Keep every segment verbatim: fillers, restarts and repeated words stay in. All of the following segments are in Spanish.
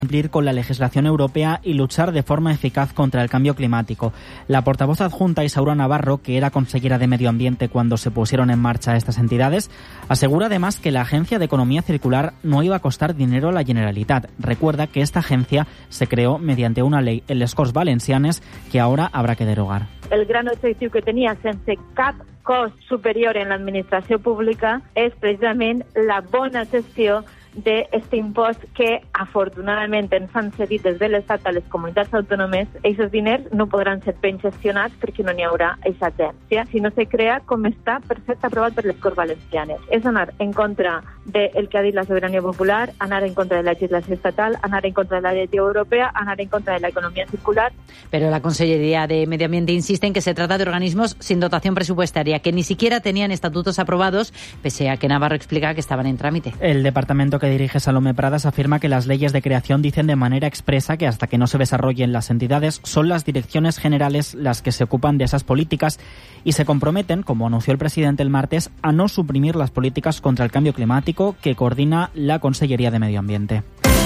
cumplir con la legislación europea y luchar de forma eficaz contra el cambio climático. La portavoz adjunta Isaura Navarro, que era consellera de Medio Ambiente cuando se pusieron en marcha estas entidades, asegura además que la Agencia de Economía Circular no iba a costar dinero a la Generalitat. Recuerda que esta agencia se creó mediante una ley, el les Corts Valencianes, que ahora habrá que derogar. El gran objectiu que tenia sense cap cost superior en l'administració pública és precisament la bona gestió d'aquest impost que afortunadament ens han cedit des de l'Estat a les comunitats autònomes. Aquests diners no podran ser ben gestionats perquè no n'hi haurà aquesta agència, si no se crea com està perfecte aprovat per les Corts Valencianes. És anar en contra del que ha dit la sobirania popular, anar en contra de la legislació estatal, anar en contra de la directiva europea, anar en contra de la economía circular. Pero la Consellería de Medio Ambiente insiste en que se trata de organismos sin dotación presupuestaria, que ni siquiera tenían estatutos aprobados, pese a que Navarro explica que estaban en trámite. El departamento que dirige Salomé Pradas afirma que las leyes de creación dicen de manera expresa que hasta que no se desarrollen las entidades son las direcciones generales las que se ocupan de esas políticas y se comprometen, como anunció el presidente el martes, a no suprimir las políticas contra el cambio climático que coordina la Consellería de Medio Ambiente.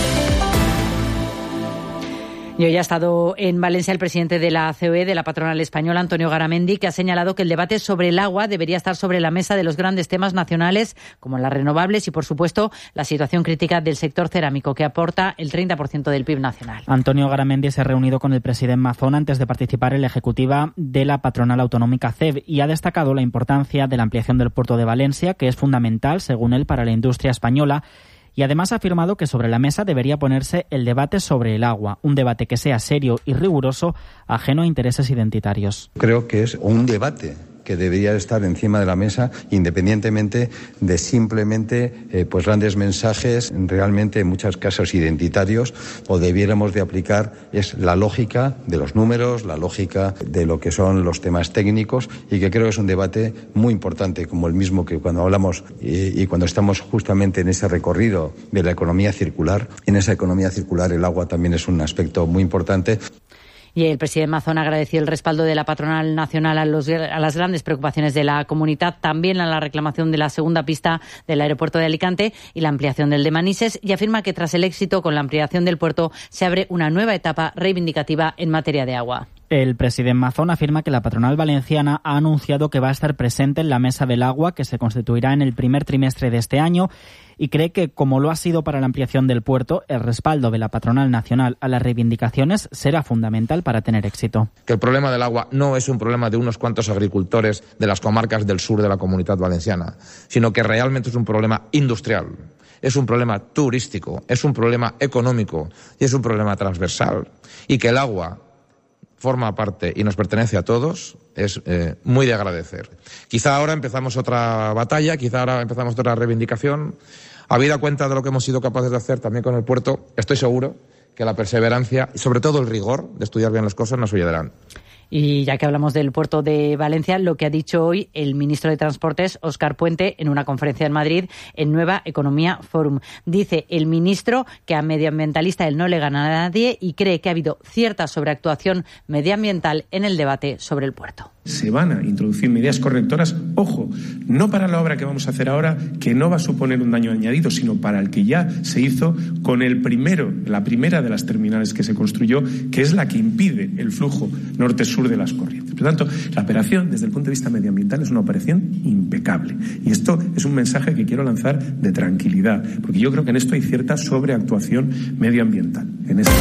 Y hoy ha estado en Valencia el presidente de la C O E, de la patronal española, Antonio Garamendi, que ha señalado que el debate sobre el agua debería estar sobre la mesa de los grandes temas nacionales, como las renovables y, por supuesto, la situación crítica del sector cerámico, que aporta el treinta por ciento del P I B nacional. Antonio Garamendi se ha reunido con el presidente Mazón antes de participar en la ejecutiva de la patronal autonómica C E B y ha destacado la importancia de la ampliación del puerto de Valencia, que es fundamental, según él, para la industria española. Y además ha afirmado que sobre la mesa debería ponerse el debate sobre el agua, un debate que sea serio y riguroso, ajeno a intereses identitarios. Creo que es un debate que debería estar encima de la mesa, independientemente de simplemente eh, pues grandes mensajes, realmente en muchos casos identitarios, o debiéramos de aplicar es la lógica de los números, la lógica de lo que son los temas técnicos, y que creo que es un debate muy importante, como el mismo que cuando hablamos y, y cuando estamos justamente en ese recorrido de la economía circular. En esa economía circular el agua también es un aspecto muy importante. Y el presidente Mazón agradeció el respaldo de la patronal nacional a, los, a las grandes preocupaciones de la comunidad, también a la reclamación de la segunda pista del aeropuerto de Alicante y la ampliación del de Manises, y afirma que tras el éxito con la ampliación del puerto se abre una nueva etapa reivindicativa en materia de agua. El presidente Mazón afirma que la patronal valenciana ha anunciado que va a estar presente en la Mesa del Agua, que se constituirá en el primer trimestre de este año, y cree que, como lo ha sido para la ampliación del puerto, el respaldo de la patronal nacional a las reivindicaciones será fundamental para tener éxito. Que el problema del agua no es un problema de unos cuantos agricultores de las comarcas del sur de la Comunidad Valenciana, sino que realmente es un problema industrial, es un problema turístico, es un problema económico y es un problema transversal, y que el agua forma parte y nos pertenece a todos, es eh, muy de agradecer. Quizá ahora empezamos otra batalla, quizá ahora empezamos otra reivindicación. Habida cuenta de lo que hemos sido capaces de hacer también con el puerto, estoy seguro que la perseverancia y sobre todo el rigor de estudiar bien las cosas nos ayudarán. Y ya que hablamos del puerto de Valencia, lo que ha dicho hoy el ministro de Transportes, Óscar Puente, en una conferencia en Madrid, en Nueva Economía Forum. Dice el ministro que a medioambientalista él no le gana a nadie y cree que ha habido cierta sobreactuación medioambiental en el debate sobre el puerto. Se van a introducir medidas correctoras, ojo, no para la obra que vamos a hacer ahora, que no va a suponer un daño añadido, sino para el que ya se hizo con el primero, la primera de las terminales que se construyó, que es la que impide el flujo norte-sur de las corrientes. Por lo tanto, la operación, desde el punto de vista medioambiental, es una operación impecable. Y esto es un mensaje que quiero lanzar de tranquilidad, porque yo creo que en esto hay cierta sobreactuación medioambiental. En este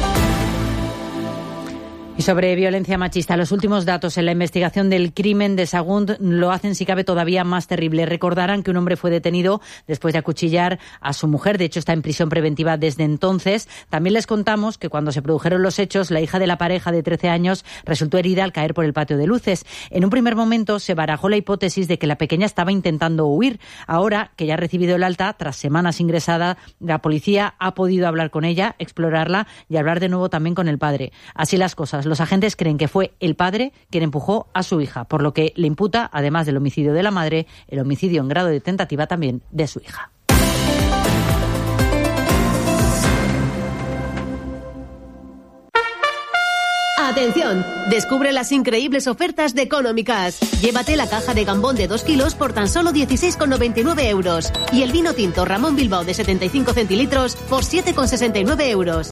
Y sobre violencia machista, los últimos datos en la investigación del crimen de Sagunt lo hacen, si cabe, todavía más terrible. Recordarán que un hombre fue detenido después de acuchillar a su mujer. De hecho, está en prisión preventiva desde entonces. También les contamos que cuando se produjeron los hechos, la hija de la pareja de trece años resultó herida al caer por el patio de luces. En un primer momento se barajó la hipótesis de que la pequeña estaba intentando huir. Ahora, que ya ha recibido el alta, tras semanas ingresada, la policía ha podido hablar con ella, explorarla y hablar de nuevo también con el padre. Así las cosas. Los agentes creen que fue el padre quien empujó a su hija, por lo que le imputa, además del homicidio de la madre, el homicidio en grado de tentativa también de su hija. ¡Atención! Descubre las increíbles ofertas de Económicas. Llévate la caja de gambón de dos kilos por tan solo dieciséis con noventa y nueve euros. Y el vino tinto Ramón Bilbao de setenta y cinco centilitros por siete con sesenta y nueve euros.